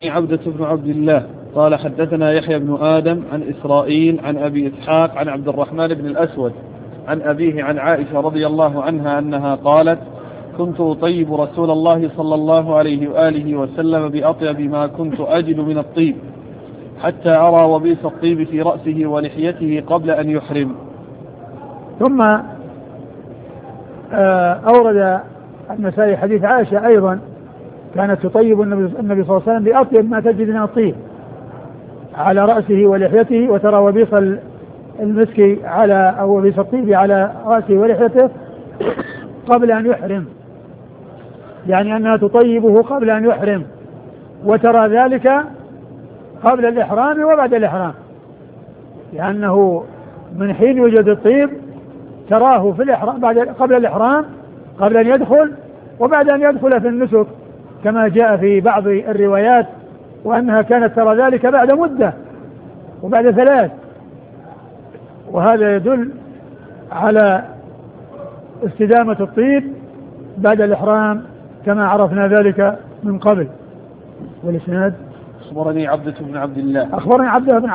عبدة بن عبد الله قال حدثنا يحيى بن آدم عن إسرائيل عن أبي إسحاق عن عبد الرحمن بن الأسود عن أبيه عن عائشة رضي الله عنها أنها قالت: كنت أطيب رسول الله صلى الله عليه وآله وسلم بأطيب ما كنت أجد من الطيب حتى أرى وبيس الطيب في رأسه ولحيته قبل أن يحرم. ثم أورد النسائي حديث عائشة أيضا كانت تطيب النبي صلى الله عليه وسلم بأطيب ما تجد من الطيب على رأسه ولحيته، وترى وبيص المسك على أو وبيص الطيب على رأسه ولحيته قبل أن يحرم، يعني أنها تطيبه قبل أن يحرم، وترى ذلك قبل الإحرام وبعد الإحرام، لأنه من حين يوجد الطيب تراه في الإحرام قبل الإحرام، قبل أن يدخل وبعد أن يدخل في النسك كما جاء في بعض الروايات، وأنها كانت ترى ذلك بعد مدة وبعد 3، وهذا يدل على استدامة الطيب بعد الإحرام كما عرفنا ذلك من قبل. والإسناد: أخبرني عبدة بن عبد الله. أخبرني عبدة بن